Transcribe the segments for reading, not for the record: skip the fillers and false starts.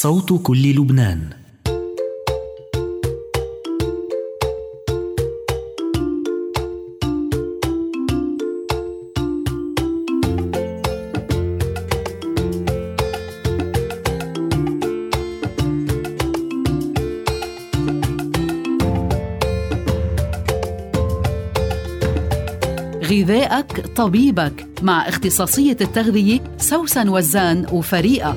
صوت كل لبنان. غذائك طبيبك مع اختصاصية التغذية سوسن وزان وفريقة.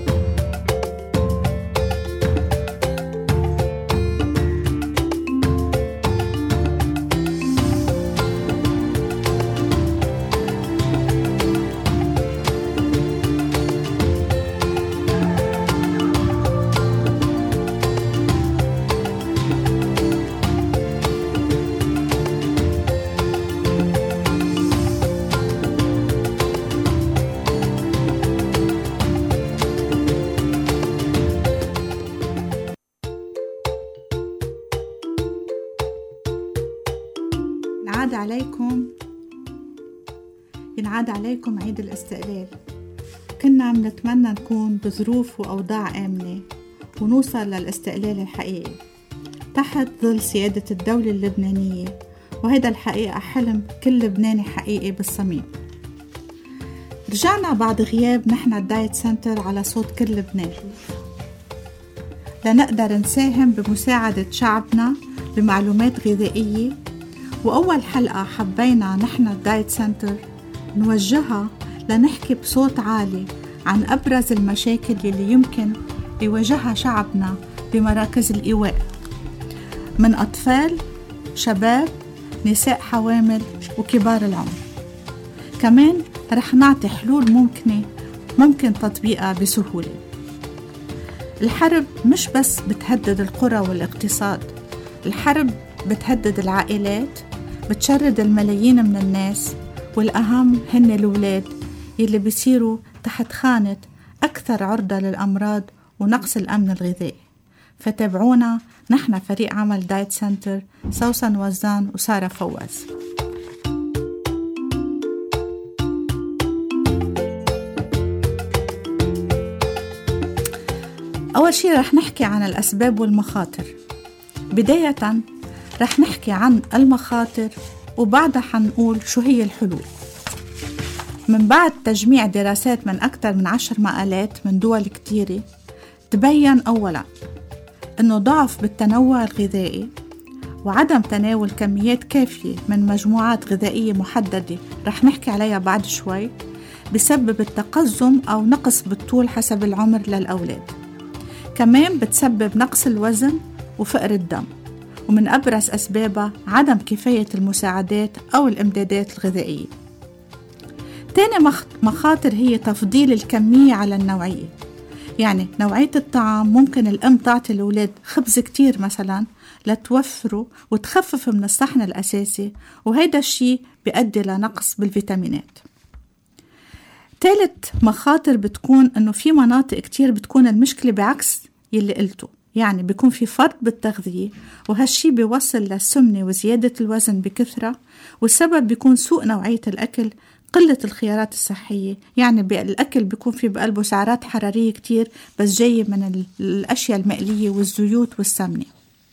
ينعاد عليكم عيد الاستقلال. كنا عم نتمنى نكون بظروف وأوضاع آمنة ونوصل للاستقلال الحقيقي تحت ظل سيادة الدولة اللبنانية، وهذا الحقيقة حلم كل لبناني حقيقي بالصميم. رجعنا بعد غياب نحن الدايت سنتر على صوت كل لبنان لنقدر نساهم بمساعدة شعبنا بمعلومات غذائية. وأول حلقة حبينا نحن الدايت سنتر نوجهها لنحكي بصوت عالي عن أبرز المشاكل اللي يمكن يواجهها شعبنا بمراكز الإيواء، من أطفال، شباب، نساء حوامل وكبار العمر. كمان رح نعطي حلول ممكن تطبيقها بسهولة. الحرب مش بس بتهدد القرى والاقتصاد، الحرب بتهدد العائلات، بتشرد الملايين من الناس، والأهم هن الأولاد يلي بيصيروا تحت خانة أكثر عرضة للأمراض ونقص الأمن الغذائي. فتابعونا نحن فريق عمل دايت سنتر سوسن وزان وسارة فواز. أول شيء رح نحكي عن الأسباب والمخاطر. بداية رح نحكي عن المخاطر وبعدها حنقول شو هي الحلول. من بعد تجميع دراسات من أكثر من 10 مقالات من دول كتيرة، تبين أولا أنه ضعف بالتنوع الغذائي وعدم تناول كميات كافية من مجموعات غذائية محددة رح نحكي عليها بعد شوي بسبب التقزم أو نقص بالطول حسب العمر للأولاد. كمان بتسبب نقص الوزن وفقر الدم، ومن أبرز أسبابها عدم كفاية المساعدات أو الإمدادات الغذائية. تاني مخاطر هي تفضيل الكمية على النوعية. يعني نوعية الطعام ممكن الأم تعطي الأولاد خبز كتير مثلا لتوفره وتخفف من الصحن الأساسي، وهذا الشيء بيؤدي لنقص بالفيتامينات. ثالث مخاطر بتكون أنه في مناطق كتير بتكون المشكلة بعكس يلي قلته، يعني بيكون في فرط بالتغذية، وهالشي بيوصل للسمنة وزيادة الوزن بكثرة. والسبب بيكون سوء نوعية الأكل، قلة الخيارات الصحية. يعني الأكل بيكون في بقلبه سعرات حرارية كتير بس جاية من الأشياء المقلية والزيوت والسمنة.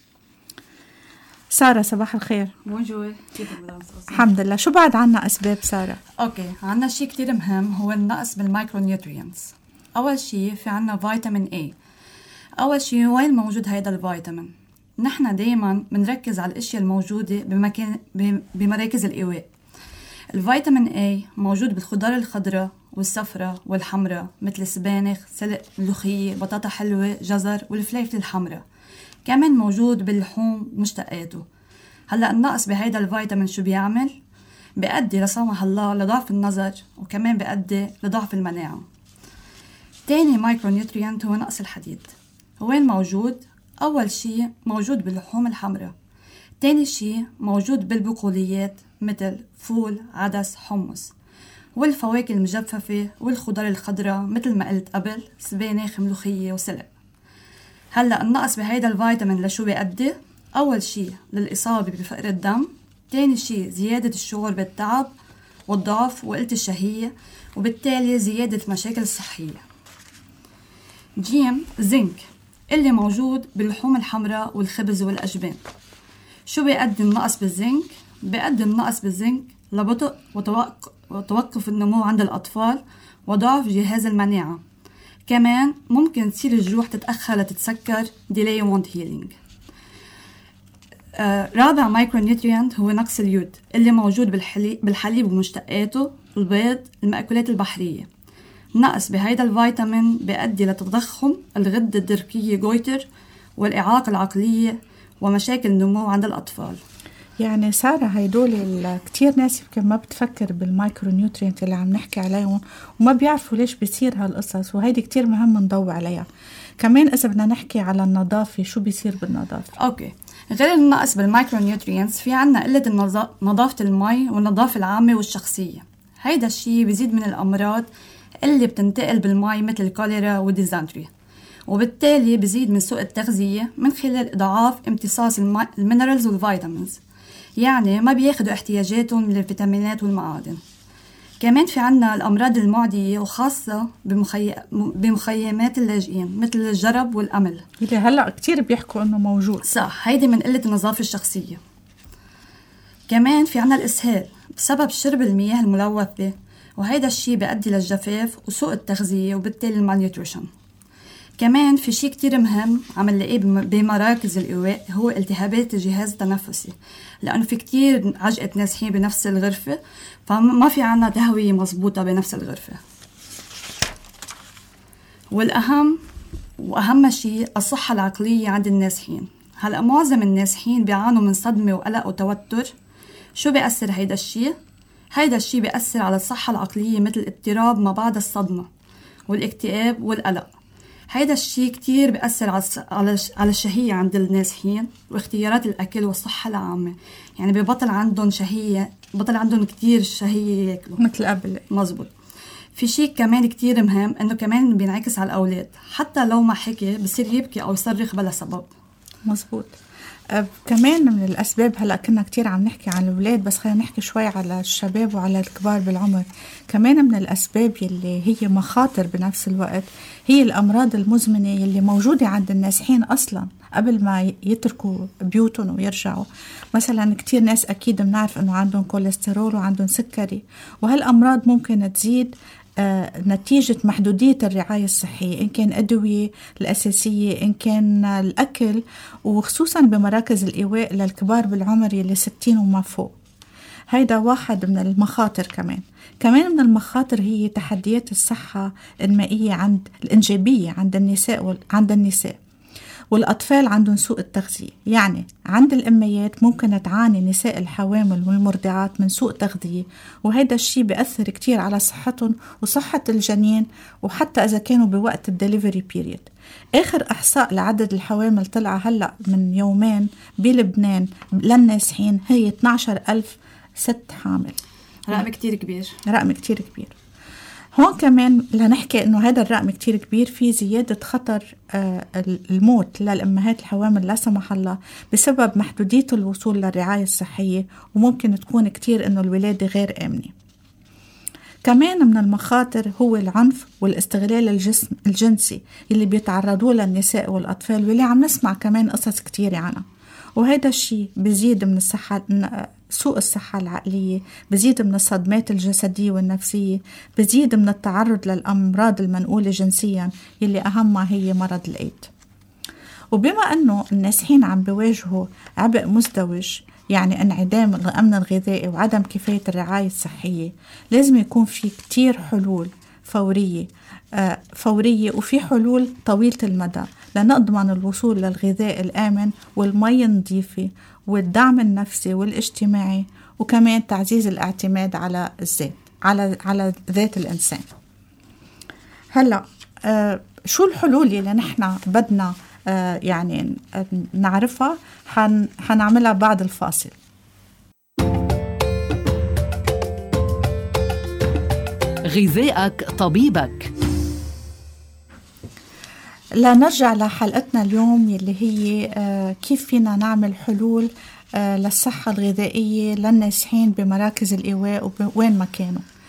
سارة صباح الخير. بونجور، كيفك مدام؟ الحمد لله. شو بعد عنا أسباب سارة؟ اوكي، عنا شيء كتير مهم هو النقص بالمايكرو نيوترينتس. أول شيء في عنا فيتامين A. أول شيء وين موجود هيدا الفيتامين؟ نحن دايما بنركز على الاشياء الموجودة بمراكز الإيواء. الفيتامين A موجود بالخضار الخضراء والصفراء والحمراء مثل السبانخ، سلق، ملوخية، بطاطا حلوة، جزر والفليفلة الحمراء. كمان موجود باللحوم ومشتقاته. هلأ النقص بهيدا الفيتامين شو بيعمل؟ بيؤدي لا سمح الله لضعف النظر، وكمان بيؤدي لضعف المناعة. تاني مايكرو نيوتريانت هو نقص الحديد. وين موجود؟ أول شيء موجود باللحوم الحمراء. تاني شيء موجود بالبقوليات مثل فول، عدس، حمص، والفواكه المجففة والخضار الخضراء مثل ما قلت قبل، سبانخ، ملوخية وسلق. هلأ النقص بهيدا الفيتامين لشو بيؤدي؟ أول شيء للإصابة بفقر الدم. تاني شيء زيادة الشعور بالتعب والضعف وقلة الشهية، وبالتالي زيادة مشاكل صحية. جيم زنك اللي موجود باللحوم الحمراء والخبز والأجبان. شو بيؤدي النقص بالزنك؟ بيؤدي النقص بالزنك لبطء وتوقف النمو عند الأطفال وضعف جهاز المناعة. كمان ممكن تصير الجروح تتأخر لتتسكر delay wound healing. رابع مايكرونيوتريانت هو نقص اليود اللي موجود بالحليب ومشتقاته، البيض، المأكولات البحرية. نقص بهيدا الفيتامين بيؤدي لتضخم الغدة الدرقية جويتر والإعاقة العقلية ومشاكل نمو عند الأطفال. يعني سارة، هيدول كتير ناس يمكن ما بتفكر بالمايكرونيوترينت اللي عم نحكي عليهم وما بيعرفوا ليش بيصير هالقصص، وهيدي كتير مهم نضوي عليها. كمان إذا بدنا نحكي على النظافة، شو بيصير بالنظافة؟ أوكي، غير النقص بالمايكرونيوترينتس في عنا قلة نظافة المي والنظافة العامة والشخصية. هيدا الشيء بيزيد من الأمراض اللي بتنتقل بالمي مثل الكوليرا والديزانتري، وبالتالي بيزيد من سوء التغذية من خلال إضعاف امتصاص المينرالز والفيتامينز، يعني ما بياخدوا احتياجاتهم من الفيتامينات والمعادن. كمان في عنا الأمراض المعدية وخاصة بمخيمات اللاجئين مثل الجرب والأمل اللي هلأ كتير بيحكوا أنه موجود. صح، هيدي من قلة النظافة الشخصية. كمان في عنا الإسهال بسبب شرب المياه الملوثة، وهيدا الشيء بيؤدي للجفاف وسوء التغذية وبالتالي المالنيوتريشن. كمان في شيء كتير مهم عم نلاقيه بمراكز الإيواء هو التهابات الجهاز التنفسي، لأنه في كتير عجقة نازحين بنفس الغرفة، فما في عنا تهوية مضبوطة بنفس الغرفة. وأهم شيء الصحة العقلية عند النازحين. هلأ معظم النازحين بيعانوا من صدمة وقلق وتوتر. شو بيأثر هيدا الشيء؟ هيدا الشيء بيأثر على الصحة العقلية مثل اضطراب ما بعد الصدمة والاكتئاب والقلق. هيدا الشيء كتير بيأثر على الشهية عند النازحين واختيارات الأكل والصحة العامة، يعني ببطل عندهم شهية، بطل عندهم كتير شهية ياكلوا مثل قبل. مزبوط. في شيء كمان كتير مهم إنه كمان بينعكس على الأولاد، حتى لو ما حكي بصير يبكي أو يصرخ بلا سبب. مزبوط. كمان من الأسباب، هلأ كنا كتير عم نحكي عن الأولاد، بس خلينا نحكي شوي على الشباب وعلى الكبار بالعمر. كمان من الأسباب يلي هي مخاطر بنفس الوقت هي الأمراض المزمنة يلي موجودة عند النازحين أصلا قبل ما يتركوا بيوتهم ويرجعوا. مثلا كتير ناس أكيد بنعرف أنه عندهم كوليسترول وعندهم سكري، وهالأمراض ممكن تزيد نتيجة محدودية الرعاية الصحية، إن كان أدوية الأساسية، إن كان الأكل، وخصوصا بمراكز الإيواء للكبار بالعمر يلي 60 وما فوق. هيدا واحد من المخاطر. كمان من المخاطر هي تحديات الصحة المائية الإنجابية عند النساء والأطفال عندهم سوء التغذية. يعني عند الأميات ممكن تعاني نساء الحوامل والمرضعات من سوء تغذية، وهذا الشيء بيأثر كتير على صحتهم وصحة الجنين، وحتى إذا كانوا بوقت الدليفري بيريد. آخر إحصاء لعدد الحوامل طلع هلأ من يومين بلبنان للنازحين هي 12,000 ست حامل. رقم كتير كبير. هون كمان لنحكي إنه هذا الرقم كتير كبير، في زيادة خطر الموت للأمهات الحوامل لا سمح الله بسبب محدودية الوصول للرعاية الصحية، وممكن تكون كتير إنه الولادة غير آمنة. كمان من المخاطر هو العنف والاستغلال الجنسي اللي بيتعرضوا للنساء والأطفال، واللي عم نسمع كمان قصص كتير عنها. وهذا الشيء بزيد من سوء الصحة العقلية، بزيد من الصدمات الجسدية والنفسية، بزيد من التعرض للأمراض المنقولة جنسيا اللي أهمها هي مرض الإيد. وبما أنه النازحين عم بيواجهوا عبء مزدوج، يعني انعدام الأمن الغذائي وعدم كفاية الرعاية الصحية، لازم يكون في كتير حلول فورية وفي حلول طويلة المدى لنضمن الوصول للغذاء الآمن والمي النظيفة والدعم النفسي والاجتماعي، وكمان تعزيز الاعتماد على الذات، على ذات الإنسان. هلأ شو الحلول اللي نحن بدنا يعني نعرفها؟ حنعملها بعد الفاصل. غذائك طبيبك. لنرجع لحلقتنا اليوم اللي هي كيف فينا نعمل حلول للصحة الغذائية للنازحين بمراكز الإيواء وين ما كانوا.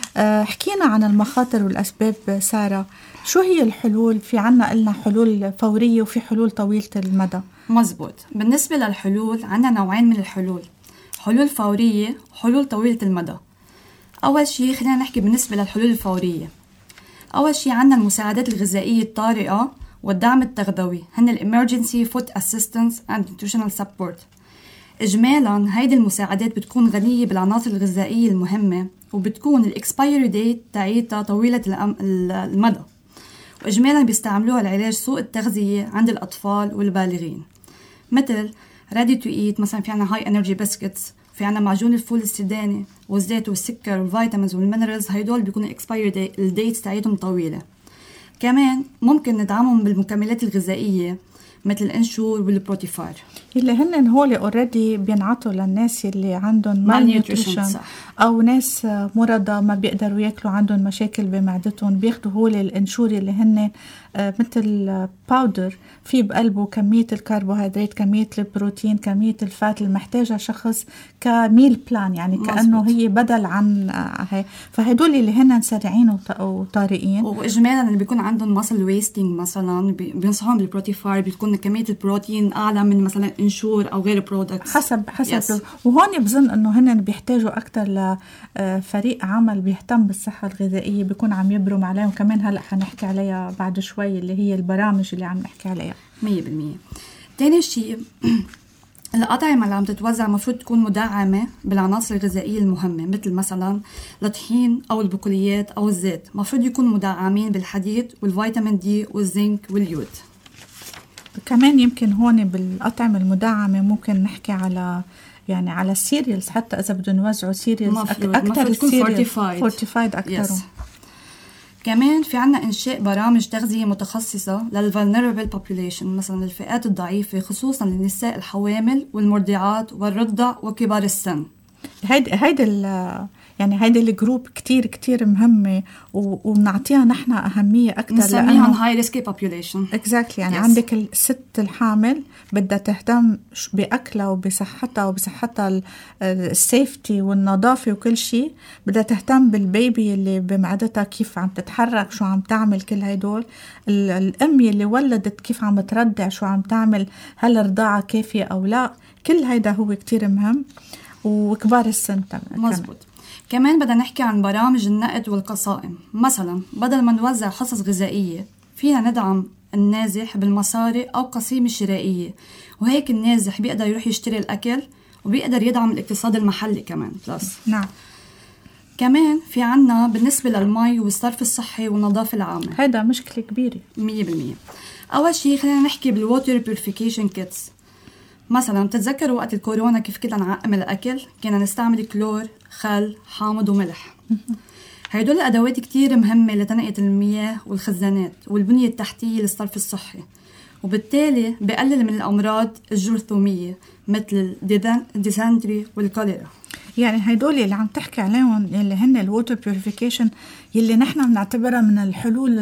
حكينا عن المخاطر والأسباب سارة، شو هي الحلول؟ في عنا قلنا حلول فورية وفي حلول طويلة المدى. مزبوط. بالنسبة للحلول عنا نوعين من الحلول، حلول فورية وحلول طويلة المدى. أول شيء خلينا نحكي بالنسبة للحلول الفورية. أول شيء عنا المساعدات الغذائية الطارئة والدعم التغذوي، هن Emergency Food Assistance and Nutritional Support. إجمالاً هيدي المساعدات بتكون غنية بالعناصر الغذائية المهمة، وبتكون الإكسبايري ديت تاعيتها طويلة المدى، وإجمالاً بيستعملوها لعلاج سوء التغذية عند الأطفال والبالغين، مثل ready to eat. مثلا في عنا high energy biscuits، في عنا معجون الفول السوداني والزيت والسكر والفيتامينز والمينرالز، هيدول بيكونوا expiry dates تاعيتهم طويلة. كمان ممكن ندعمهم بالمكملات الغذائية مثل الانشور والبروتيفار، اللي هن هول اوريدي بينعطوا للناس اللي عندهم malnutrition او ناس مرضى ما بيقدروا ياكلوا، عندهم مشاكل بمعدتهم، بياخدوا هول الانشور اللي هن مثل باودر في بقلبه كمية الكربوهيدرات، كمية البروتين، كمية الفات اللي محتاجها شخص كميل بلان، يعني كأنه هي بدل عن هاي. فهدول اللي هن سريعين وطارئين، واجمالا اللي بيكون عندهم ماسل ويستنج مثلا بينصحون بالبروتيفار، بتكون كمية البروتين اعلى من مثلا انشور او غير برودكتس حسب وهون بظن انه هن بيحتاجوا اكثر لفريق عمل بيهتم بالصحة الغذائية، بيكون عم يبرم عليهم. كمان هلا حنحكي عليها بعد شوي اللي هي البرامج اللي عم نحكي عليها 100%. تاني شيء الأطعمة اللي عم تتوزع مفروض تكون مدعمة بالعناصر الغذائية المهمة، مثل مثلا الطحين أو البقوليات أو الزيت، مفروض يكونوا مدعمين بالحديد والفيتامين دي والزنك واليود. كمان يمكن هون بالأطعمة المدعمة ممكن نحكي على يعني على السيريالز، حتى إذا بدهم يوزعوا سيريالز أكثر السيريال فورتيفايد أكثرهم. كمان في عنا إنشاء برامج تغذية متخصصة للvulnerable population، مثلا الفئات الضعيفة، خصوصا للنساء الحوامل والمرضعات والرضع وكبار السن. هيدا الجروب كتير مهمة وبنعطيها نحن أهمية أكتر، نسميهم high risk population. exactly. يعني عندك الست الحامل بدها تهتم بأكلها وبصحتها وبصحتها السيفتي والنظافة وكل شيء، بدها تهتم بالبيبي اللي بمعدتها كيف عم تتحرك، شو عم تعمل، كل هيدول. الأم اللي ولدت كيف عم تردع، شو عم تعمل، هل الرضاعة كافية أو لا، كل هيدا هو كتير مهم. وكبار السن مزبوط. كمان بدنا نحكي عن برامج النقد والقصائم. مثلا بدل ما نوزع حصص غذائية فينا ندعم النازح بالمصاري أو قسيمة شرائية، وهيك النازح بيقدر يروح يشتري الأكل وبيقدر يدعم الاقتصاد المحلي كمان بلس. نعم. كمان في عنا بالنسبة للمي والصرف الصحي والنظافة العامة، هذا مشكلة كبيرة 100%. أول شيء خلينا نحكي بالووتر بيوريفيكيشن كيتس. مثلا بتتذكروا وقت الكورونا كيف كنا نعقم الأكل، كنا نستعمل كلور، خل، حامض وملح. هيدول الأدوات كتير مهمة لتنقية المياه والخزانات والبنية التحتية للصرف الصحي، وبالتالي بقلل من الأمراض الجرثومية مثل الديسنتري والكوليرا. يعني هيدول اللي عم تحكي عليهم اللي هن الووتر بيوريفيكيشن، يلي نحن بنعتبرها من الحلول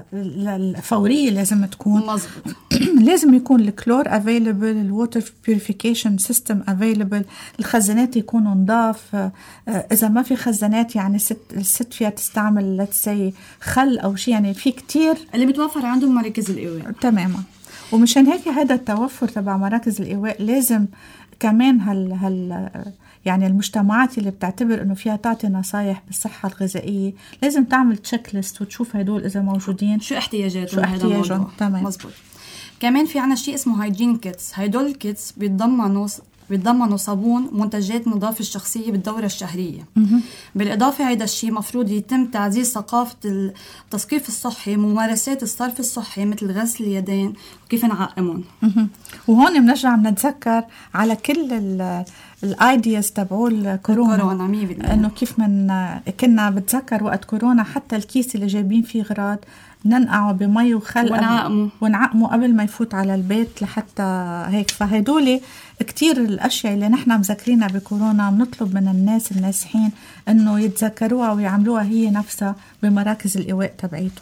الفورية لازم تكون. مظبوط. لازم يكون الكلور افيلبل، الووتر بيوريفيكيشن سيستم افيلبل، الخزانات يكونوا نضاف. اذا ما في خزانات يعني الست فيها تستعمل let's say خل او شيء، يعني في كتير اللي بتوفر عندهم مراكز الإيواء. تماما. ومشان هيك هذا التوفر تبع مراكز الإيواء لازم كمان يعني المجتمعات اللي بتعتبر انه فيها تعطي نصايح بالصحة الغذائية لازم تعمل تشيك ليست وتشوف هدول اذا موجودين شو احتياجاتهم. تمام. مزبوط. كمان في عنا شيء اسمه هايجين كيتس. هيدول الكيتس بيتضمنوا صابون ومنتجات نظافة الشخصية بالدورة الشهرية. بالإضافة هيدا الشيء مفروض يتم تعزيز ثقافة التثقيف الصحي، ممارسات الصرف الصحي مثل غسل اليدين وكيف نعقمهم. وهون بنرجع بنتذكر على كل الايدياز تبعوا الكورونا 100%. انه كيف كنا بتذكر وقت كورونا حتى الكيس اللي جايبين فيه غراض ننقعه بمي وخل ونعقمه قبل ما يفوت على البيت لحتى هيك. فهدول كتير الأشياء اللي نحن مذكرينها بكورونا بنطلب من الناس الناسحين إنه يتذكروها ويعملوها هي نفسها بمراكز الإيواء تبعيته.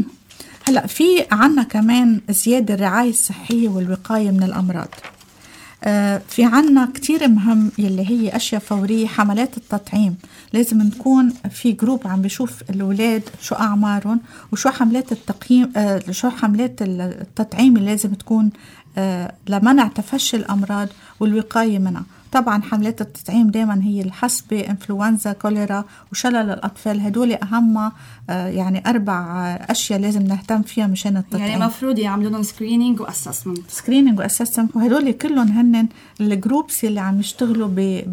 هلأ في عنا كمان زيادة الرعاية الصحية والوقاية من الأمراض. في عنا كتير مهم يلي هي أشياء فورية. حملات التطعيم لازم نكون في جروب عم بيشوف الأولاد شو أعمارهم وشو حملات التقييم، شو حملات التطعيم اللي لازم تكون لمنع تفشي الأمراض والوقاية منها. طبعا حملات التطعيم دائما هي الحصبة، إنفلونزا، كوليرا وشلل الأطفال. هدول أهم يعني 4 أشياء لازم نهتم فيها مشان التطعيم. يعني مفروض يعملوا لهم سكرينينج وأسسمنت وهدول كلهم هن الجروبس اللي عم يشتغلوا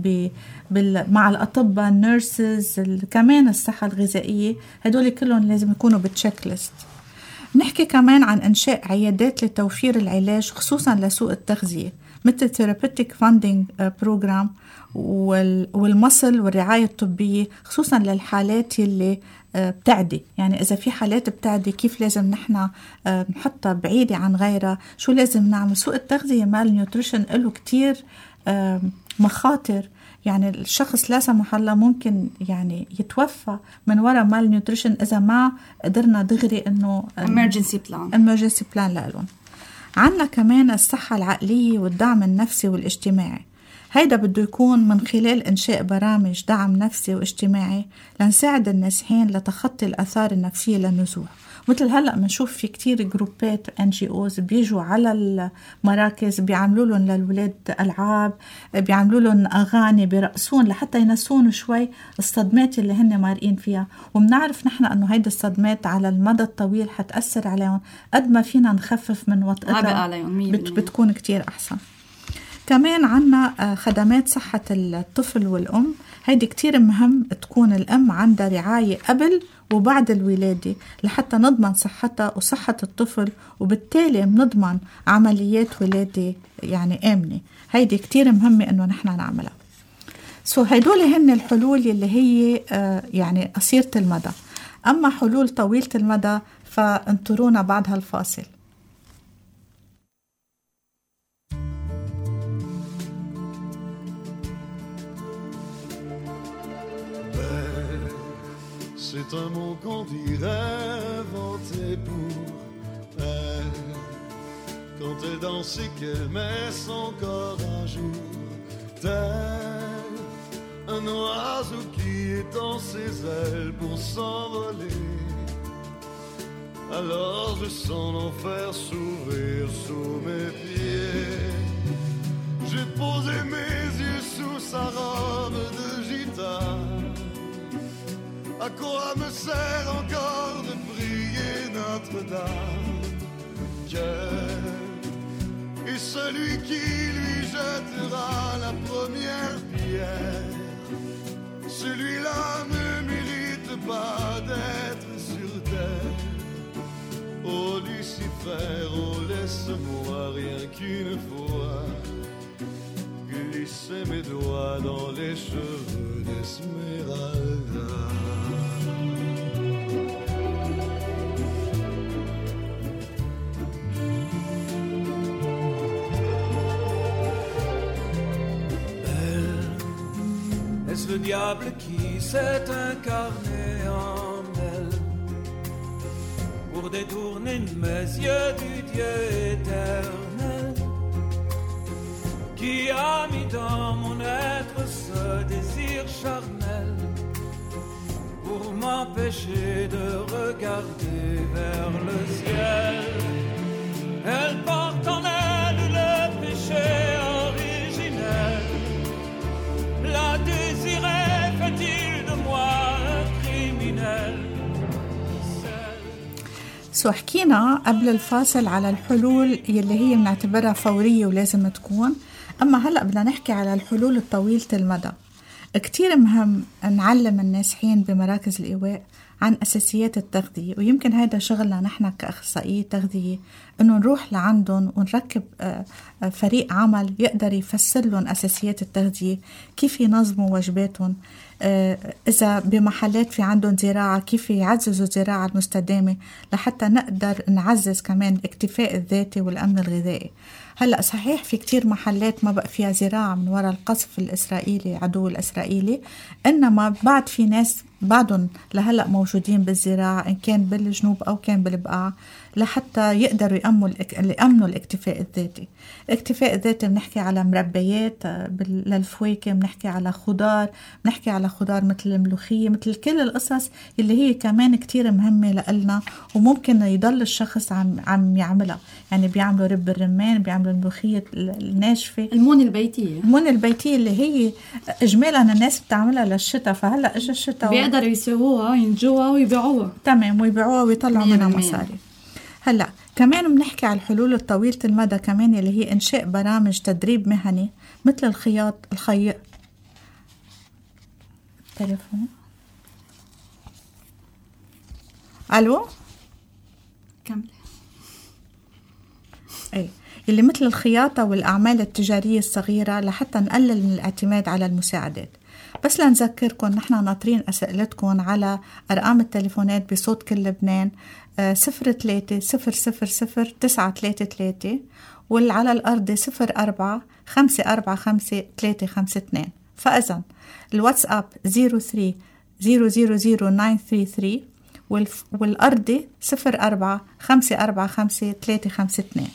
مع الأطباء، النيرسز، كمان الصحة الغذائية. هدول كلهم لازم يكونوا بالتشيك ليست. نحكي كمان عن إنشاء عيادات لتوفير العلاج خصوصا لسوء التغذية، مثل Therapeutic Funding Program والمصل والرعاية الطبية، خصوصا للحالات اللي بتعدي. يعني إذا في حالات بتعدي كيف لازم نحن نحطها بعيدة عن غيرها، شو لازم نعمل. سوء التغذية مال نيوتريشن له كتير مخاطر. يعني الشخص لا سمح الله ممكن يعني يتوفى من وراء مال نيوتريشن إذا ما قدرنا دغري إنه emergency plan لهم. عنا كمان الصحة العقلية والدعم النفسي والاجتماعي. هيدا بده يكون من خلال إنشاء برامج دعم نفسي واجتماعي لنساعد النازحين لتخطي الآثار النفسية للنزوح. مثل هلأ منشوف في كتير جروبات NGOs بيجوا على المراكز، بيعملوا لهم للولاد ألعاب، بيعملوا لهم أغاني، بيرقصون لحتى ينسون شوي الصدمات اللي هن مارقين فيها. ومنعرف نحن أنه هيدا الصدمات على المدى الطويل حتأثر عليهم. قد ما فينا نخفف من وطئتها بتكون كتير أحسن. كمان عنا خدمات صحة الطفل والأم. هيدي كتير مهم تكون الأم عندها رعاية قبل وبعد الولادة لحتى نضمن صحتها وصحة الطفل، وبالتالي نضمن عمليات ولادة يعني آمنة. هيدي كتير مهمة إنه نحن نعملها. هيدول هن الحلول اللي هي يعني قصيرة المدى. أما حلول طويلة المدى فانطرونا بعد هالفاصل. C'est un mot qu'on dirait inventé pour elle, quand elle dansait qu'elle met son corps un jour, tel un oiseau qui étend ses ailes pour s'envoler. Alors je sens l'enfer s'ouvrir sous mes pieds. J'ai posé mes yeux sous sa robe de gitane. À quoi me sert encore de prier Notre-Dame? Dieu est celui qui lui jettera la première pierre. Celui-là ne mérite pas d'être sur terre. Oh Lucifer, oh laisse-moi rien qu'une fois glisser mes doigts dans les cheveux d'Esmeralda. Est-ce le diable qui s'est incarné en elle pour détourner mes yeux du Dieu éternel, qui a mis dans mon être ce désir charnel pour m'empêcher de regarder vers le ciel? Elle porte en elle le péché originel. La désirait, fait-il de moi un criminel? حكينا قبل الفاصل على الحلول يلي هي بنعتبرها فورية ولازم تكون. أما هلأ بدنا نحكي على الحلول الطويلة المدى. كتير مهم نعلم النازحين بمراكز الإيواء عن أساسيات التغذية، ويمكن هذا شغلنا نحن كأخصائية تغذية، إنه نروح لعندهم ونركب فريق عمل يقدر يفسر لهم أساسيات التغذية، كيف ينظموا وجباتهم، إذا بمحلات في عندهم زراعة كيف يعززوا الزراعة المستدامة لحتى نقدر نعزز كمان الاكتفاء الذاتي والأمن الغذائي. هلأ صحيح في كتير محلات ما بقى فيها زراعة من وراء القصف الإسرائيلي، عدو الإسرائيلي، إنما بعد في ناس بعدهم لهلأ موجودين بالزراعة إن كان بالجنوب أو كان بالبقاع. لحتى يقدروا يأمنوا الاكتفاء الذاتي. الاكتفاء الذاتي بنحكي على مربيات للفواكه، بنحكي على خضار، بنحكي على خضار مثل الملوخية، مثل كل القصص اللي هي كمان كتير مهمة لنا وممكن يضل الشخص عم يعملها. يعني بيعملوا رب الرمان، بيعملوا الملوخية الناشفة، المونة البيتية اللي هي إجمالا الناس بتعملها للشتاء، فهلأ إجا الشتاء بيقدروا يسووها ينجوها ويبيعوها. تمام، ويبيعوها ويطلعوا منها مصاري. هلأ كمان بنحكي على الحلول الطويلة المدى كمان اللي هي إنشاء برامج تدريب مهني مثل الخياط تليفون. ألو كمل. أي اللي مثل الخياطة والأعمال التجارية الصغيرة لحتى نقلل من الاعتماد على المساعدات. بس لنذكركم نحن ناطرين أسئلتكم على أرقام التليفونات بصوت كل لبنان 03-000-933 وعلى الأرض 04-545-352. فإذن الواتساب 03-000-933 والأرض 04-545-352.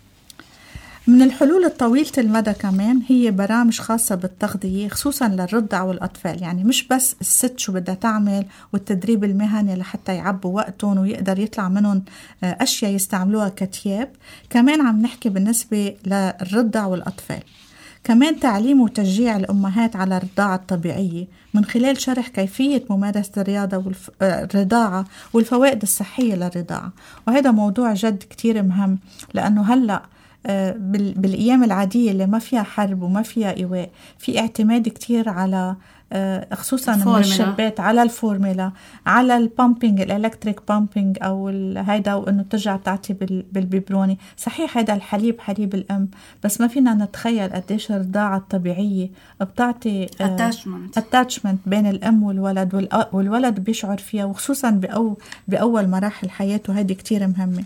من الحلول الطويلة المدى كمان هي برامج خاصة بالتغذية خصوصا للرضع والأطفال. يعني مش بس الست شو بدها تعمل والتدريب المهني لحتى يعبوا وقتهم ويقدر يطلع منهم أشياء يستعملوها كتياب، كمان عم نحكي بالنسبة للرضع والأطفال. كمان تعليم وتشجيع الأمهات على الرضاعة الطبيعية من خلال شرح كيفية ممارسة الرياضة والرضاعة والفوائد الصحية للرضاعة. وهذا موضوع جد كتير مهم، لأنه هلأ بالأيام العادية اللي ما فيها حرب وما فيها إيواء في اعتماد كتير على خصوصا من الشابات على الفورمولا، على البامبينج، الالكتريك بامبينج أو هيدا، وإنه ترجع تعطي بالبيبروني. صحيح هذا الحليب حليب الأم، بس ما فينا نتخيل قديش الرضاعة الطبيعية بتعطي attachment بين الأم والولد، والولد بيشعر فيها، وخصوصا بأول مراحل حياته. هذه كتير مهمة.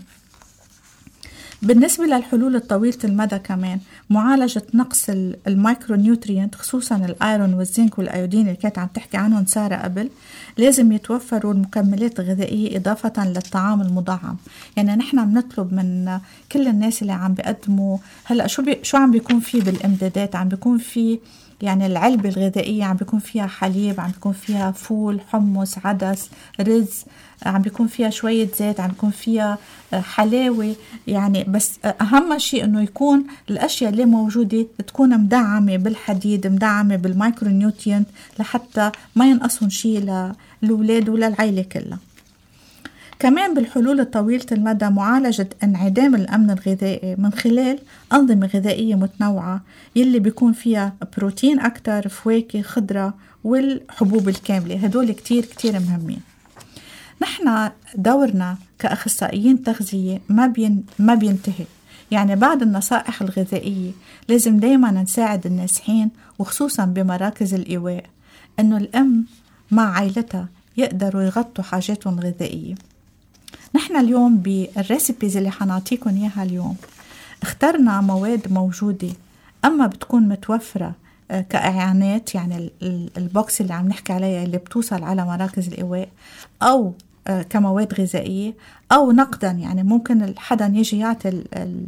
بالنسبة للحلول الطويلة المدى كمان معالجة نقص المايكرو نيوترينت خصوصا الآيرون والزنك والأيودين اللي كانت عم تحكي عنهم سارة قبل. لازم يتوفروا المكملات الغذائية إضافة للطعام المضاعم. يعني نحن بنطلب من كل الناس اللي عم بيقدموا هلأ شو عم بيكون فيه بالإمدادات، عم بيكون فيه يعني العلبة الغذائية عم بيكون فيها حليب، عم بيكون فيها فول، حمص، عدس، رز، عم بيكون فيها شوية زيت، عم بيكون فيها حلاوة. يعني بس أهم شيء إنه يكون الأشياء اللي موجودة تكون مدعمة بالحديد، مدعمة بالمايكرو نيوترينت لحتى ما ينقصون شيء للأولاد وللعائلة كلها. كمان بالحلول الطويلة المدى معالجة انعدام الأمن الغذائي من خلال أنظمة غذائية متنوعة يلي بيكون فيها بروتين أكتر، فواكه، خضرة، والحبوب الكاملة. هدول كتير كتير مهمين. نحن دورنا كأخصائيين تغذية ما بينتهي. يعني بعد النصائح الغذائية لازم دايما نساعد النازحين وخصوصا بمراكز الإيواء إنه الأم مع عائلتها يقدروا يغطوا حاجاتهم الغذائية. نحن اليوم بالريسيبيز اللي حنعطيكم إياها اليوم اخترنا مواد موجودة أما بتكون متوفرة كإعانات، يعني البوكس اللي عم نحكي عليها اللي بتوصل على مراكز الإيواء، أو كمواد غذائية، أو نقدا. يعني ممكن حدا يجي يعطي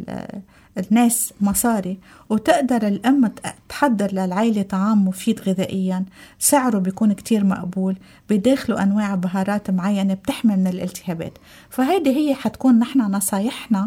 الناس مصاري وتقدر الأم تحضر للعائلة طعام مفيد غذائيا، سعره بيكون كتير مقبول، بداخله أنواع بهارات معينة بتحمي من الالتهابات. فهيدي هي حتكون نحن نصايحنا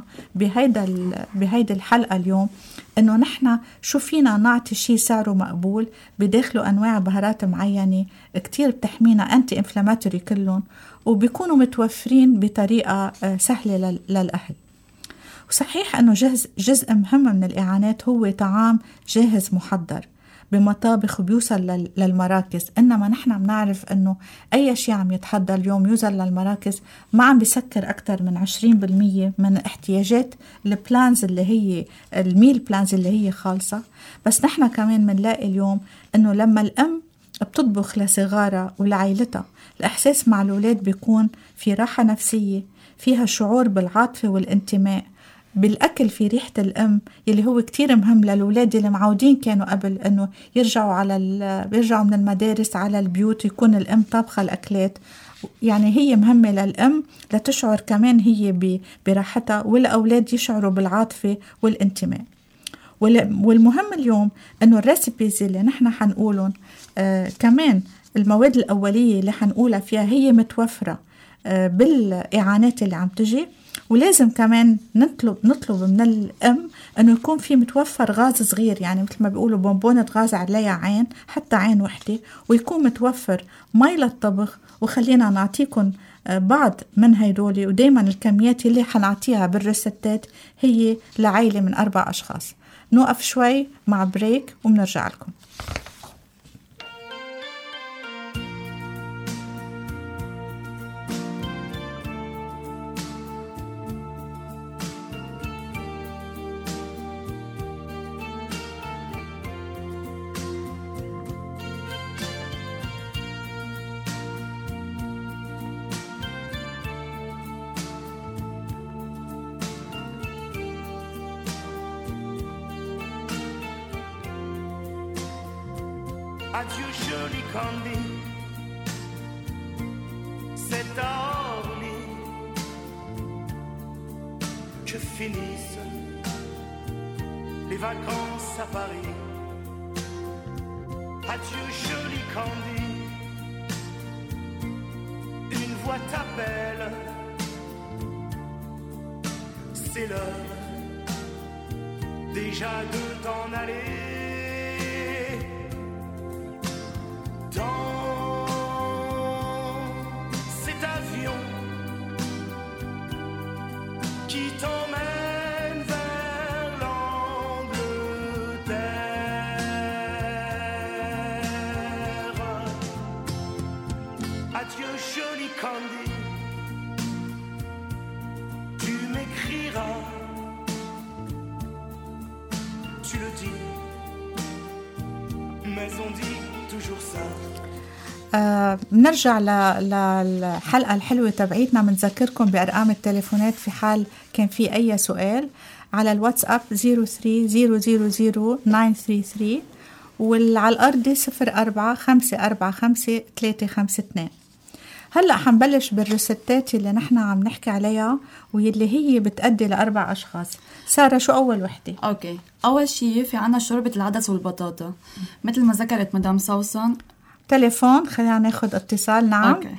بهيدا الحلقة اليوم، إنه نحن شو فينا نعطي شيء سعره مقبول بداخله أنواع بهارات معينة كتير بتحمينا أنتي إنفلاماتوري كلهم، وبيكونوا متوفرين بطريقة سهلة للأهل. وصحيح أنه جزء مهم من الإعانات هو طعام جاهز محضر بمطابخ وبيوصل للمراكز، إنما نحن بنعرف أنه أي شيء عم يتحضر اليوم يوصل للمراكز ما عم بيسكر أكتر من 20% من احتياجات البلانز اللي هي الميل بلانز اللي هي خالصة. بس نحن كمان منلاقي اليوم أنه لما الأم بتطبخ لصغارها ولعائلتها الإحساس مع الأولاد بيكون في راحة نفسية، فيها شعور بالعاطفة والانتماء، بالأكل في ريحة الأم يلي هو كتير مهم للأولاد اللي معودين كانوا قبل أنه بيرجعوا من المدارس على البيوت يكون الأم طابخة الأكلات. يعني هي مهمة للأم لتشعر كمان هي براحتها، والأولاد يشعروا بالعاطفة والانتماء. والمهم اليوم أنه الريسيبيز اللي نحن حنقولهم كمان المواد الأولية اللي حنقولها فيها هي متوفرة بالإعانات اللي عم تجي. ولازم كمان نطلب من الأم أنه يكون في متوفر غاز صغير، يعني مثل ما بيقولوا بونبونة غاز عليها عين، حتى عين وحدة، ويكون متوفر مي للطبخ. وخلينا نعطيكم بعض من هيدولي، ودايما الكميات اللي حنعطيها بالريستات هي لعائلة من 4 أشخاص. نوقف شوي مع بريك ومنرجع لكم. Adieu joli Candy, c'est à Orly que finissent les vacances à Paris. Adieu joli Candy, une voix t'appelle, c'est l'heure déjà de t'en aller. Dans cet avion qui t'emmène vers l'Angleterre. Adieu joli Candy, tu m'écriras, tu le dis, mais on dit toujours ça. بنرجع للحلقة الحلوة تبعيتنا. منذكركم بأرقام التليفونات في حال كان في أي سؤال على الواتساب 03000933 وعلى الأرضي 04-545-352. هلأ حنبلش بالريستات اللي نحن عم نحكي عليها واللي هي بتأدي ل4 أشخاص. سارة، شو أول وحدة؟ أوكي، أول شيء في عنا شوربة العدس والبطاطا مثل ما ذكرت مدام سوسن. تليفون، خلينا ناخد اتصال. نعم. أوكي.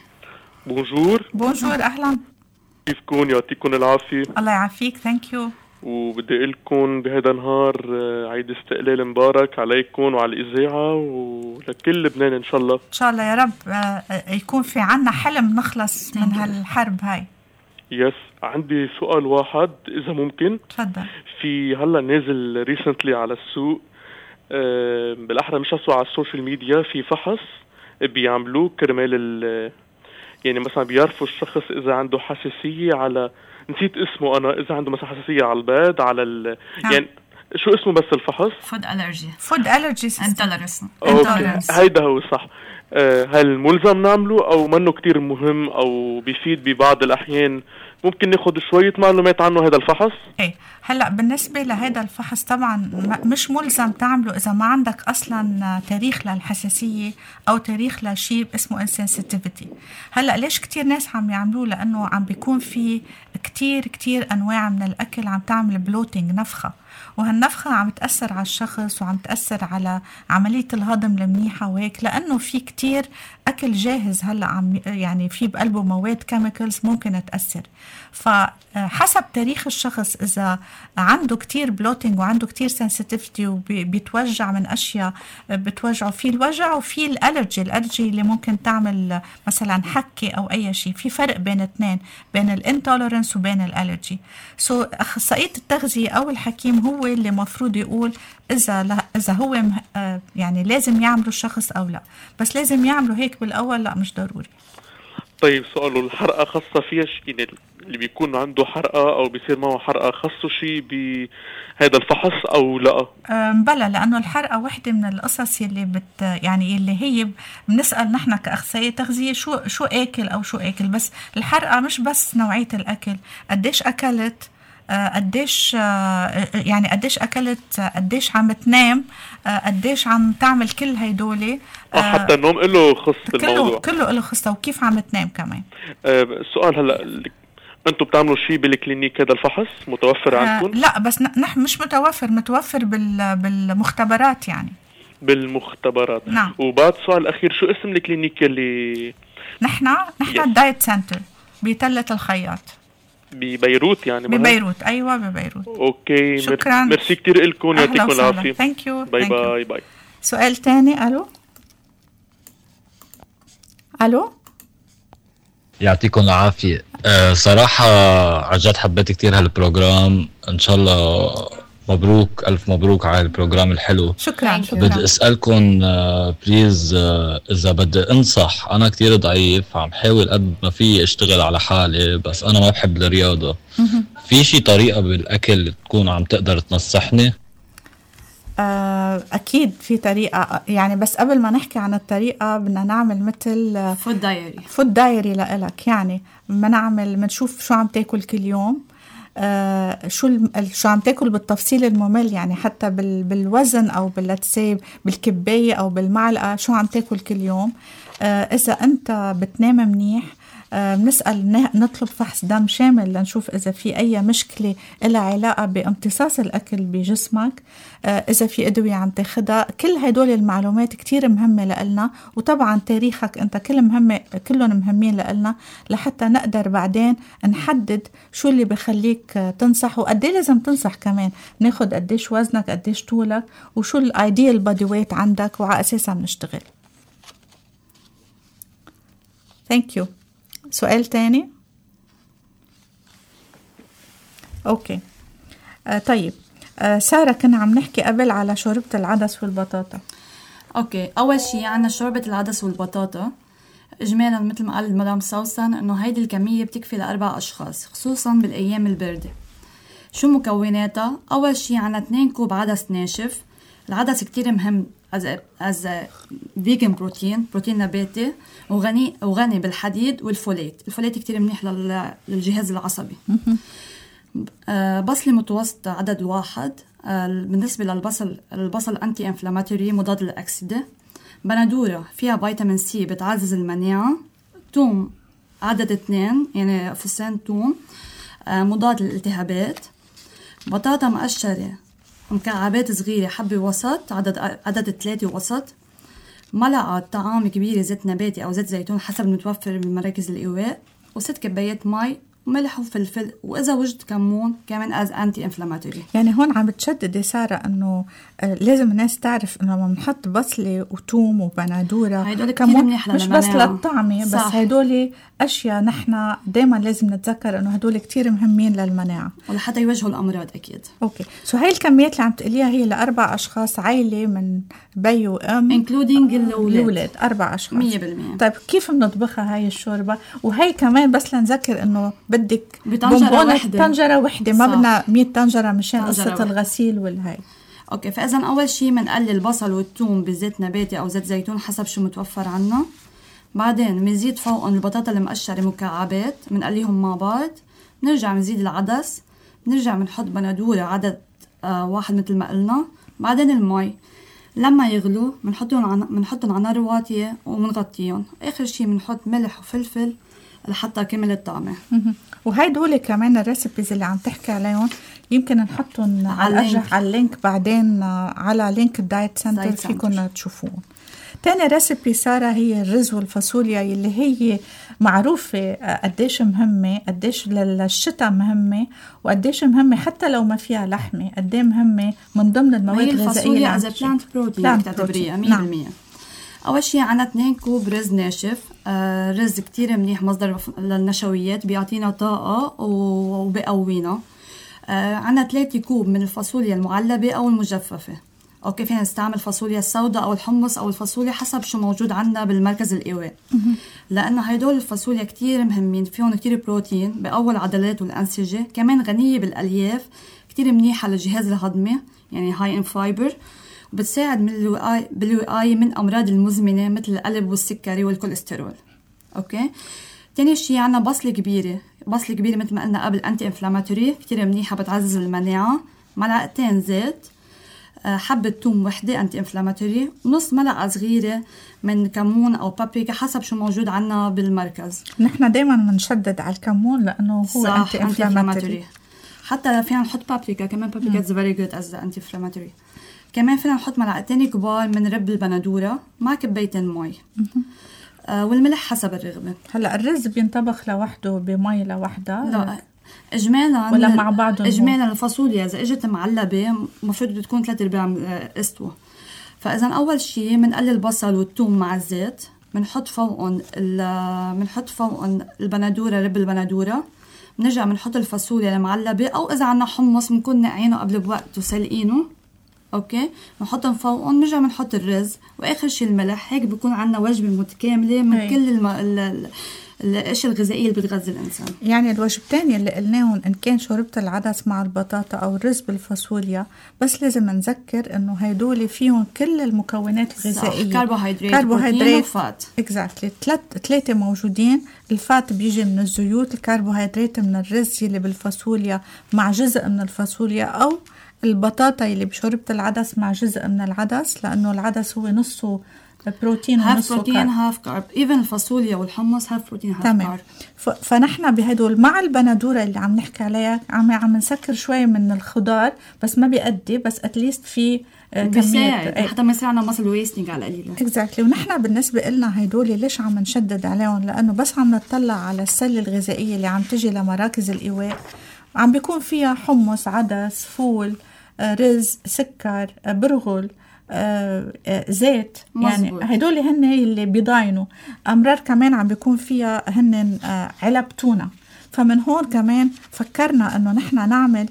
بونجور، أهلا. كيفكن؟ يعطيكم العافية. الله يعافيك. ثانك يو. وبدي أقول لكم بهذا النهار عيد استقلال مبارك عليكم وعلى الإذاعة ولكل لبنان إن شاء الله. إن شاء الله يا رب يكون في عنا حلم نخلص من هالحرب هاي. يس، عندي سؤال واحد إذا ممكن. تفضل. في هلا نازل ريسنتلي على السوق، بالأحرى مش على السوشيال ميديا، في فحص بيعملوه كرمال يعني مثلا بيعرفوا الشخص إذا عنده حساسية على، نسيت اسمه أنا، إذا عنده مثلا حساسية على البيض، على يعني شو اسمه بس الفحص؟ فود ألرجي انتولرنس. هيدا هو صح. هل ملزم نعمله أو منه كتير مهم أو بيفيد ببعض الأحيان؟ ممكن ناخد شوية معلومات عنه هذا الفحص؟ ايه، هلأ بالنسبة لهذا الفحص طبعا مش ملزم تعمله إذا ما عندك أصلا تاريخ للحساسية أو تاريخ لشيء اسمه insensitivity. هلأ ليش كتير ناس عم يعملوه؟ لأنه عم بيكون في كتير أنواع من الأكل عم تعمل بلوتينج، نفخة، وهالنفخة عم تأثر على الشخص وعم تأثر على عملية الهضم المنيحة وهيك، لأنه في كتير أكل جاهز هلأ عم يعني في بقلبه مواد كيميكالز ممكن تأثر. فحسب تاريخ الشخص إذا عنده كتير بلوتينج وعنده كتير سنسيتيفيتي وبيتوجع من أشياء بتوجعه، في الوجع وفي الألرجي اللي ممكن تعمل مثلا حكة أو أي شيء. في فرق بين اثنين، بين الانتولرنس وبين الألرجي. أخصائية التغذية أو الحكيم هو اللي مفروض يقول إذا هو يعني لازم يعمله الشخص أو لا، بس لازم يعمله هيك بالأول؟ لا، مش ضروري. طيب سؤاله، الحرقة خاصة فيها شيء؟ اللي بيكون عنده حرقة أو بيصير معه حرقة خاصه شيء بهذا الفحص أو لا؟ بلا، لأنه الحرقة واحدة من القصص اللي يعني اللي هي بنسأل نحن كأخصائية تغذية شو آكل أو شو آكل. بس الحرقة مش بس نوعية الأكل، قديش أكلت، قديش يعني قديش أكلت، قديش عم تنام، قديش عم تعمل كل هيدولي. حتى النوم له خص بالموضوع، كله له خصة، وكيف عم تنام كمان. السؤال هلا، انتم بتعملوا شيء بالكلينيك هذا الفحص متوفر عندكم؟ لا بس نحن مش متوفر بالمختبرات يعني. بالمختبرات. نعم. وبعد سؤال اخير، شو اسم الكلينيك اللي نحن الدايت سنتر بتلة الخياط ببيروت يعني؟ ببيروت، ايوه ببيروت. اوكي، شكرا، ميرسي كتير لكم، يعطيكم العافيه. ثانك يو. باي باي باي. سؤال تاني. الو يعطيكم العافية. صراحة عجد حبيت كتير هالبروجرام، إن شاء الله مبروك، ألف مبروك على البروجرام الحلو. شكرا. بدي أسألكم بليز، إذا بدي أنصح، أنا كتير ضعيف، عم حاول قد ما في أشتغل على حالي، بس أنا ما بحب الرياضة. في شي طريقة بالأكل تكون عم تقدر تنصحني؟ أكيد في طريقة يعني، بس قبل ما نحكي عن الطريقة بدنا نعمل مثل فود دايري لإلك. يعني بنشوف شو عم تاكل كل يوم، شو عم تاكل بالتفصيل الممل، يعني حتى بالوزن أو بالكباية أو بالمعلقة، شو عم تاكل كل يوم. إذا أنت بتنام منيح، بنسأل نطلب فحص دم شامل لنشوف إذا في أي مشكلة لها علاقة بامتصاص الأكل بجسمك، إذا في أدوية عم تاخدها. كل هدول المعلومات كتير مهمة لنا، وطبعا تاريخك أنت كلهم مهمين لنا، لحتى نقدر بعدين نحدد شو اللي بخليك تنصح، وقديه لازم تنصح كمان. ناخد قديش وزنك، قديش طولك، وشو الايديال بادي ويت عندك، وعلى أساسها بنشتغل. ثانك يو. سؤال تاني. اوكي. طيب سارة، كنا عم نحكي قبل على شوربة العدس والبطاطا. اوكي، اول شيء عنا شوربة العدس والبطاطا. اجمالا مثل ما قال مدام سوسن انه هيدي الكمية بتكفي ل4 أشخاص، خصوصا بالايام الباردة. شو مكوناتها؟ اول شيء عنا 2 كوب عدس ناشف. العدس كتير مهم از فيجن بروتين نباتي، وغني بالحديد والفوليت. الفوليت كتير منيح للجهاز العصبي. بصلة متوسطة عدد 1. بالنسبة البصل أنتي إنفلاماتوري، مضاد للأكسدة. بندورة فيها فيتامين سي بتعزز المناعة. توم عدد 2، يعني فصين توم، مضاد للالتهابات. بطاطا مقشرة مكعبات صغيرة، حبة وسط، عدد 3 وسط. ملعقة طعام كبيرة زيت نباتي أو زيت زيتون حسب متوفر بالمراكز الإيواء. و6 كبايات مي وملح وفلفل، وإذا وجد كمون كمان از أنتي إنفلاماتوري. يعني هون عم بتشدد يا سارة أنه لازم الناس تعرف أنه لما بنحط بصلة وتوم وبندورة كمون مش بس للطعمة، بس هدول أشياء نحن دايما لازم نتذكر أنه هدول كتير مهمين للمناعة ولحتى يواجهوا الأمراض. أكيد. أوكي. هاي الكميات اللي عم تقليها هي ل4 أشخاص، عائلة من بي وأم including الأولاد، 4 أشخاص 100%. طيب كيف بنطبخها هاي الشوربة؟ وهي كمان بس لنذكر أنه بدك طنجرة وحدة، ما بدنا 100 طنجرة مشان قصة الغسيل والهاي. اوكي، فاذا اول شيء بنقلي البصل والثوم بزيت نباتي او زيت زيتون حسب شو متوفر عنا. بعدين بنزيد فوقهم البطاطا المقشرة مكعبات، بنقليهم مع بعض. بنرجع بنزيد العدس، بنرجع بنحط بندورة عدد 1 مثل ما قلنا. بعدين المي لما يغلوا بنحطهم على نار واطية وبنغطيهم. اخر شيء بنحط ملح وفلفل لحتى كمل الطعمة. وهي دول كمان الريسيبيز اللي عم تحكي عليهم يمكن نحطهم على اللينك بعدين على لينك الدايت سنتر، فيكم تشوفون. تاني ريسيبي سارة هي الرز والفاصوليا، اللي هي معروفة قديش مهمة، قديش للشتاء مهمة، وقديش مهمة حتى لو ما فيها لحمة، قديه مهمة من ضمن المواد الغذائية. هي الفاصوليا بلانت بروتين تعتبريها 100%. نعم. أول شيء عنا 2 كوب رز ناشف. رز كتير منيح، مصدر للنشويات، بيعطينا طاقة وبقوينا. عنا 3 كوب من الفاصوليا المعلبة أو المجففة. أوكي، فينا نستعمل فاصوليا السوداء أو الحمص أو الفاصوليا حسب شو موجود عنا بالمركز الإيواء. لأنه هيدول الفاصوليا كتير مهمين، فيهم كتير بروتين، بقوي العضلات والأنسجة، كمان غنية بالألياف، كتير منيحة للجهاز الهضمي، يعني هاي إن فايبر، وبتساعد بالوقاية من أمراض المزمنة مثل القلب والسكري والكوليسترول. أوكي. تاني شيء عنا بصلة كبيرة، بصلة كبيرة مثل ما قلنا قبل أنتي إنفلاماتوري كتير منيحة، بتعزز المناعة. معلقتين زيت، حبة توم وحدة أنتي إنفلاماتوري، ونص ملعقة صغيرة من كمون أو بابريكا حسب شو موجود عنا بالمركز. نحن دايما بنشدد على الكمون لأنه هو أنتي إنفلاماتوري. حتى فينا نحط بابريكا كمان، بابريكا is very good as the anti-inflammatory. كمان فينا نحط ملعقتين كبار من رب البندورة مع كبايتين مي، والملح حسب الرغبة. هلا الرز بينطبخ لوحده بمي لوحدها؟ لا، اجمالا ولا مع بعضهم؟ اجمالا الفاصوليا اذا اجت معلبه المفروض تكون 3/4 استوى. فاذا اول شيء بنقلل البصل والثوم مع الزيت، بنحط فوقهم البندوره، رب البندوره، بنرجع بنحط الفاصوليا المعلبه، او اذا عنا حمص بنكون نقعينه قبل بوقت وسلقينه، اوكي، بنحطهم فوقهم، بنرجع بنحط الرز، واخر شيء الملح. هيك بيكون عنا وجبه متكامله من كل الاشياء الغذائيه اللي بتغذي الانسان. يعني الوجبتين اللي قلناهم ان كان شوربه العدس مع البطاطا او الرز بالفاصوليا، بس لازم نذكر انه هيدول فيهم كل المكونات الغذائيه، كربوهيدرات وفات. اكزاكتلي، ثلاثه موجودين. الفات بيجي من الزيوت، الكربوهيدرات من الرز اللي بالفاصوليا مع جزء من الفاصوليا، او البطاطا اللي بشوربه العدس مع جزء من العدس، لانه العدس هو نصه بروتين ونص بروتين هاف كارب. ايفن الفاصوليا والحمص هاف بروتين هاف كارب. فنحن بهدول مع البندوره اللي عم نحكي عليها عم نسكر شوي من الخضار، بس ما بيأدي، بس اتليست في كمية حتى ما يصير عنا ماسل ويستنج على القليله. اكزاكتلي. ونحن بالنسبه لنا هدول ليش عم نشدد عليهم؟ لانه بس عم نطلع على السله الغذائيه اللي عم تجي لمراكز الايواء، عم بيكون فيها حمص، عدس، فول، رز، سكر، برغل، زيت. يعني هدول هن اللي بيضاينوا. أمرار كمان عم بيكون فيها هن علب تونة. فمن هون كمان فكرنا أنه نحن نعمل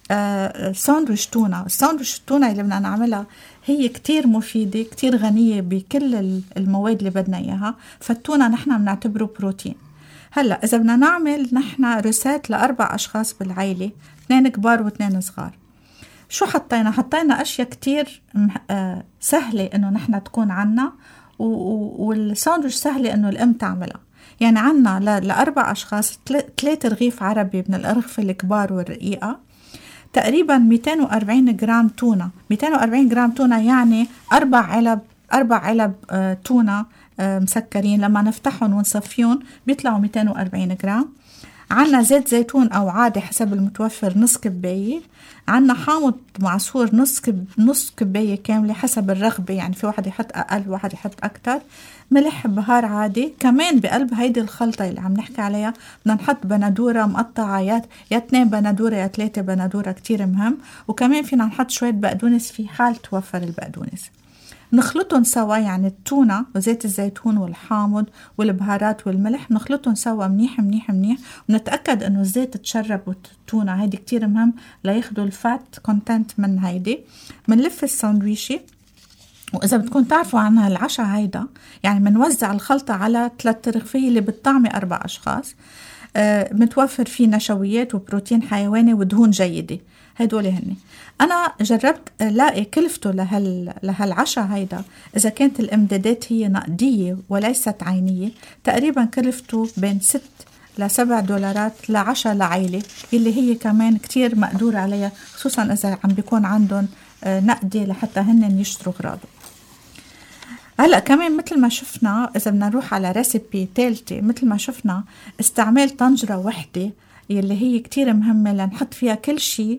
ساندويش تونة. الساندويش التونة اللي بدنا نعملها هي كتير مفيدة، كتير غنية بكل المواد اللي بدنا إياها. فالتونة نحن بنعتبره بروتين. هلأ إذا بدنا نعمل نحن روسات ل4 أشخاص بالعائلة، 2 كبار و2 صغار، شو حطينا أشياء كتير سهلة إنه نحن تكون عنا، والساندويش سهلة إنه الأم تعملها. يعني عنا ل4 أشخاص 3 رغيف عربي من الأرغفة الكبار والرقيقة، تقريبا 240 جرام تونة. 240 جرام تونة يعني 4 علب تونة مسكرين، لما نفتحهم ونصفيهم بيطلعوا 240 جرام. عنا زيت زيتون أو عادي حسب المتوفر نص كباية. عنا حامض معصور نص كباية كاملة حسب الرغبة، يعني في واحد يحط أقل واحد يحط أكتر. ملح، بهار عادي. كمان بقلب هيدي الخلطة اللي عم نحكي عليها بدنا نحط بندورة مقطعة، يا 2 بندورة يا 3 بندورة، كتير مهم. وكمان فينا نحط شوية بقدونس في حال توفر البقدونس. نخلطهم سوا، يعني التونة وزيت الزيتون والحامض والبهارات والملح نخلطهم سوا منيح منيح منيح، ونتأكد انه الزيت تشرب والتونة، هيدي كتير مهم لياخدوا الفات كونتنت من هيدي. منلف الساندويشي، وإذا بدكم تعرفوا عنها العشاء هيدا، يعني منوزع الخلطة على 3 رغفية اللي بتطعمي 4 أشخاص. متوفر فيه نشويات وبروتين حيواني ودهون جيدة. هيدول هني. أنا جربت لاقي كلفته لهالعشاء هيدا، إذا كانت الإمدادات هي نقدية وليست عينية، تقريبا كلفته بين 6 ل7 دولارات لعشاء لعائلة، اللي هي كمان كتير مقدور عليها، خصوصا إذا عم بيكون عندهم نقدي لحتى هن يشتروا غراضه. هلأ كمان مثل ما شفنا، إذا بدنا نروح على ريسيبي تالتة، مثل ما شفنا استعمال طنجرة وحدة اللي هي كتير مهمة لنحط فيها كل شيء.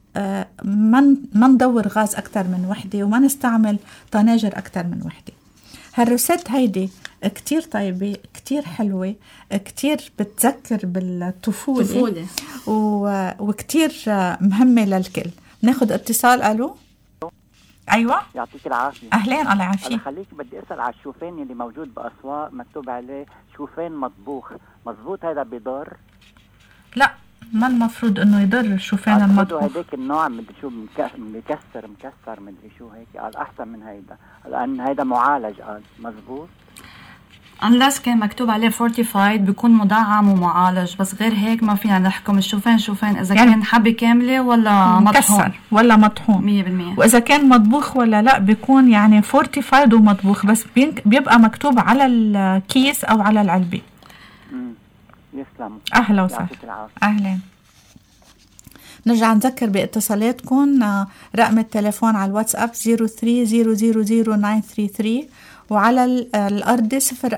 ما ندور غاز أكتر من وحدة، وما نستعمل طناجر أكتر من وحدة. هالروسات هيدي كتير طيبة، كتير حلوة، كتير بتذكر بالطفولة وكتير مهمة للكل. ناخد اتصال. ألو. أيوة، يعطيك العافية. أهلين، الله يعافيك. أنا خليك بدي أسأل على الشوفان اللي موجود بأسواق مكتوب عليه شوفان مطبوخ، مظبوط هذا بيضر؟ لا، ما المفروض انه يضر الشوفان المطبوخ. هذاك النوع مدري شو مكسر مدري شو هيك، قال احسن من هيدا لان هيدا معالج، قال مزبوط. unless كان مكتوب عليه fortified بيكون مدعم ومعالج، بس غير هيك ما فينا نحكم الشوفان اذا يعني كان حبة كاملة ولا مطحون ولا مطحون 100%، واذا كان مطبوخ ولا لا بيكون يعني fortified ومطبوخ، بس بيبقى مكتوب على الكيس او على العلبة. يسلموا. أهلا وسهلا. أهلا. نرجع نذكر باتصالاتكم. رقم التليفون على الواتساب 03000933 وعلى الأرض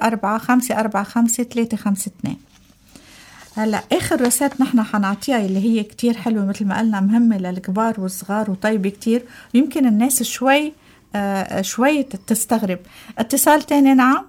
045445 هلا آخر رسالة نحن حنعطيها اللي هي كتير حلوة مثل ما قلنا، مهمة للكبار والصغار وطيبة كتير، ويمكن الناس شوي تستغرب. اتصال تاني. نعم.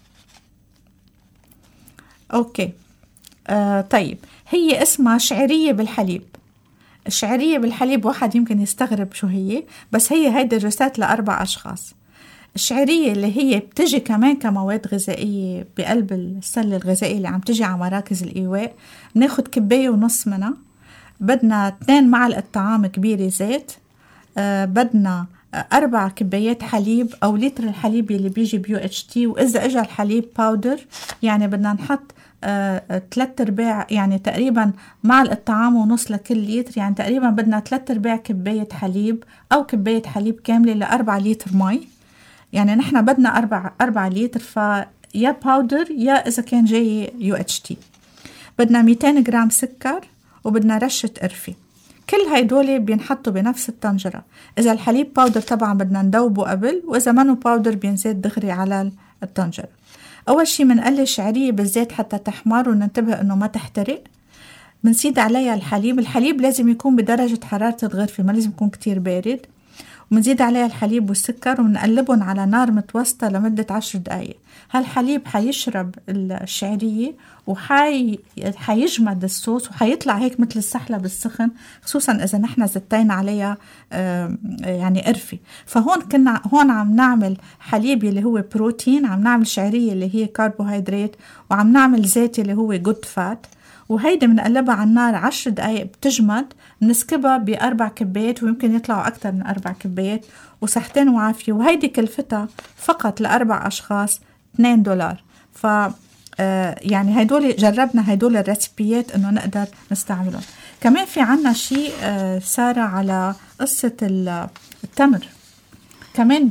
أوكي. طيب، هي اسمها شعرية بالحليب. الشعرية بالحليب واحد يمكن يستغرب شو هي، بس هي هيدا الرسالة ل4 أشخاص. الشعرية اللي هي بتجي كمان كمواد غذائية بقلب السلة الغذائية اللي عم تجي على مراكز الإيواء. ناخد 1.5 كوب منها. بدنا 2 معلقة طعام كبيرة زيت. بدنا 4 كوبايات حليب أو لتر الحليب اللي بيجي UHT. وإذا إجا الحليب باودر يعني بدنا نحط 3/4 يعني تقريبا معلقة طعام ونص لكل لتر، يعني تقريبا بدنا 3/4 كوباية حليب أو كوباية حليب كاملة ل4 لتر مي. يعني نحن بدنا 4 لتر، فيا باودر يا إذا كان جاي UHT. بدنا 200 جرام سكر وبدنا رشة قرفة. كل هيدول بينحطوا بنفس الطنجرة. إذا الحليب باودر طبعا بدنا ندوبه قبل، وإذا منه باودر بينزيد دغري على الطنجرة. أول شي منقلي الشعرية بالزيت حتى تحمر وننتبه إنه ما تحترق. بنزيد عليها الحليب لازم يكون بدرجة حرارة الغرفة، ما لازم يكون كتير بارد. ومنزيد عليها الحليب والسكر ومنقلبهم على نار متوسطة لمدة 10 دقايق. هالحليب حيشرب الشعرية وحيجمد الصوص وحيطلع هيك مثل السحلب السخن، خصوصا إذا نحن زتين عليها يعني قرفة. فهون هون عم نعمل حليب اللي هو بروتين، عم نعمل شعرية اللي هي كربوهيدرات، وعم نعمل زيت اللي هو جود فات. وهيدا منقلبها على النار 10 دقايق بتجمد. بنسكبها ب4 كوبايات ويمكن يطلعوا أكتر من 4 كوبايات، وصحتين وعافية. وهيدي كلفتها فقط ل4 أشخاص $2. يعني هيدول جربنا هيدول الريسبيات إنه نقدر نستعملهم. كمان في عنا شيء سارة على قصة التمر. كمان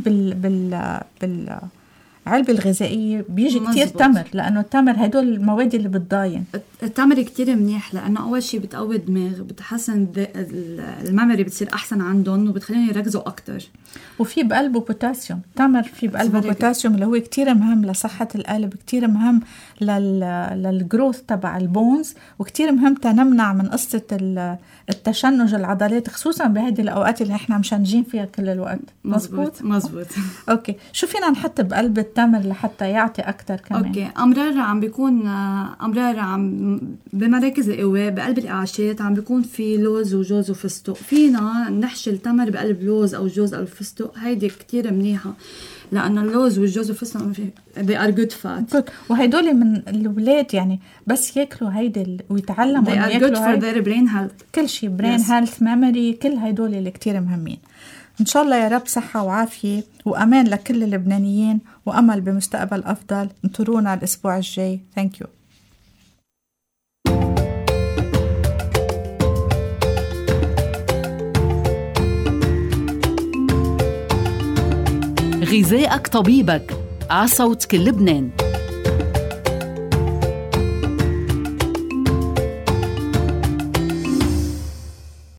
علبة الغذائية بيجي كتير تمر، لأنه التمر هدول المواد اللي بتضاين. التمر كتير منيح لأنه أول شيء بتقوي الدماغ، بتحسن الميموري بتصير أحسن عندهم وبتخليهم يركزوا أكتر. وفي بقلبه بوتاسيوم. التمر في بقلبه بوتاسيوم اللي هو كتير مهم لصحة القلب، كتير مهم للجروث تبع البونز، وكتير مهم تنمنع من قصة التشنج العضلات، خصوصا بهذه الأوقات اللي احنا مشنجين فيها كل الوقت. مزبوط. أوكي، شو فينا نحط بقلب التمر لحتى يعطي أكتر كمان؟ أوكي، أمرار عم بيكون عم بمراكز الإيواء بقلب الإعاشات عم بيكون في لوز وجوز وفستق. فينا نحشي التمر بقلب لوز أو جوز أو الفستق. هيدي كتير منيحة لأن اللوز والجوز والفستق they are good fat. وهيدول من الولاد يعني بس ياكلوا هيدي ويتعلموا they are good for their brain health. كل شيء brain health memory، كل هيدول اللي كتير مهمين. إن شاء الله يا رب صحة وعافية وأمان لكل اللبنانيين وأمل بمستقبل أفضل. انطرونا الأسبوع الجاي. Thank you. غذائك طبيبك، عصوت كل لبنان.